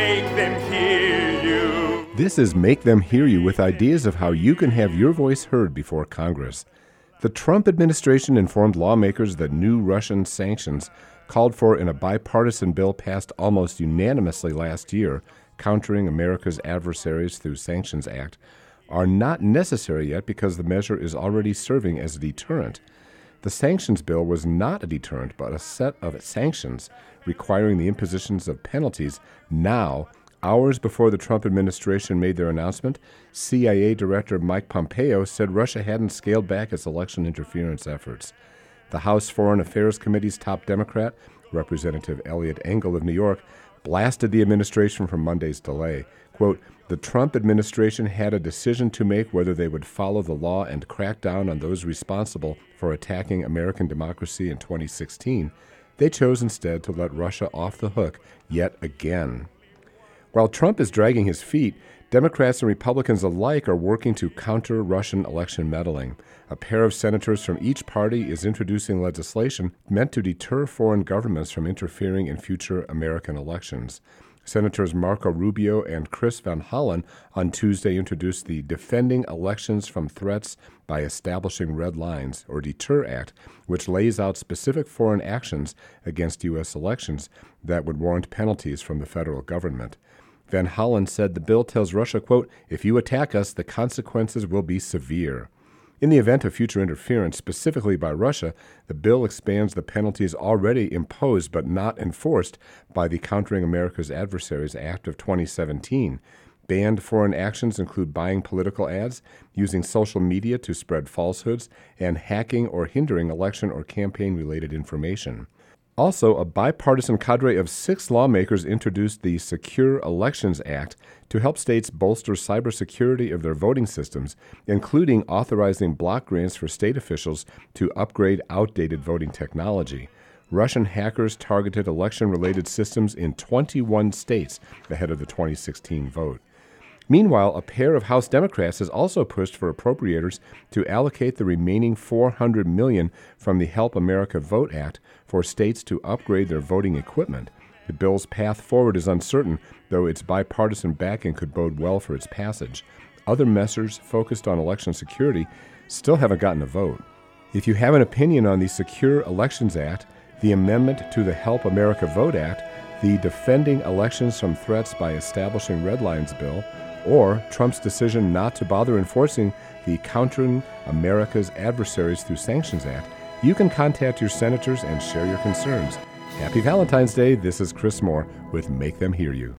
make them hear you. This is Make Them Hear You, with ideas of how you can have your voice heard before Congress. The Trump administration informed lawmakers that new Russian sanctions, called for in a bipartisan bill passed almost unanimously last year, countering America's adversaries through Sanctions Act, are not necessary yet because the measure is already serving as a deterrent. The sanctions bill was not a deterrent, but a set of sanctions requiring the impositions of penalties. Now, hours before the Trump administration made their announcement, CIA Director Mike Pompeo said Russia hadn't scaled back its election interference efforts. The House Foreign Affairs Committee's top Democrat, Representative Eliot Engel of New York, blasted the administration for Monday's delay. Quote, "The Trump administration had a decision to make whether they would follow the law and crack down on those responsible for attacking American democracy in 2016. They chose instead to let Russia off the hook yet again." While Trump is dragging his feet, Democrats and Republicans alike are working to counter Russian election meddling. A pair of senators from each party is introducing legislation meant to deter foreign governments from interfering in future American elections. Senators Marco Rubio and Chris Van Hollen on Tuesday introduced the Defending Elections from Threats by Establishing Red Lines, or DETER Act, which lays out specific foreign actions against U.S. elections that would warrant penalties from the federal government. Van Hollen said the bill tells Russia, quote, "If you attack us, the consequences will be severe." In the event of future interference, specifically by Russia, the bill expands the penalties already imposed but not enforced by the Countering America's Adversaries Act of 2017. Banned foreign actions include buying political ads, using social media to spread falsehoods, and hacking or hindering election or campaign-related information. Also, a bipartisan cadre of 6 lawmakers introduced the Secure Elections Act to help states bolster cybersecurity of their voting systems, including authorizing block grants for state officials to upgrade outdated voting technology. Russian hackers targeted election-related systems in 21 states ahead of the 2016 vote. Meanwhile, a pair of House Democrats has also pushed for appropriators to allocate the remaining $400 million from the Help America Vote Act for states to upgrade their voting equipment. The bill's path forward is uncertain, though its bipartisan backing could bode well for its passage. Other measures focused on election security still haven't gotten a vote. If you have an opinion on the Secure Elections Act, the amendment to the Help America Vote Act, the Defending Elections from Threats by Establishing Red Lines bill, or Trump's decision not to bother enforcing the Countering America's Adversaries through Sanctions Act, you can contact your senators and share your concerns. Happy Valentine's Day. This is Chris Moore with Make Them Hear You.